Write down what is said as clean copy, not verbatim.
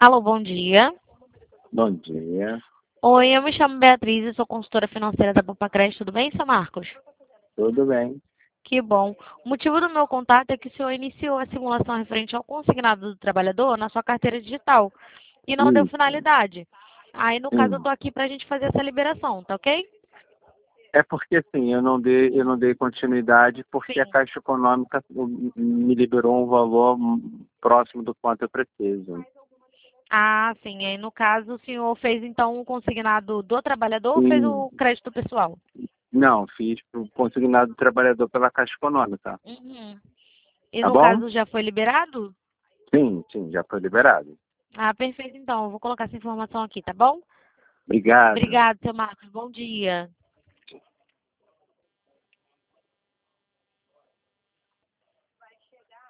Alô, bom dia. Bom dia, Oi, eu me chamo Beatriz e sou consultora financeira da Papacred. Tudo bem, seu Marcos? tudo bem? Que bom. O motivo do meu contato é que o senhor iniciou a simulação referente ao consignado do trabalhador na sua carteira digital e não deu Isso. finalidade. Aí, no caso, eu Hum. estou aqui para a gente fazer essa liberação, tá ok? É porque assim, eu não dei continuidade porque a Sim. Caixa Econômica me liberou um valor próximo do quanto eu preciso. Ah, sim. Aí, no caso, o senhor fez, então, o consignado do trabalhador ou fez Sim. o crédito pessoal? Não, fiz o consignado do trabalhador pela Caixa Econômica. Uhum. E, Tá no bom? caso, já foi liberado? Sim, sim, já foi liberado. Ah, perfeito, então. Eu vou colocar essa informação aqui, tá bom? Obrigado. Obrigada, seu Marcos. Bom dia.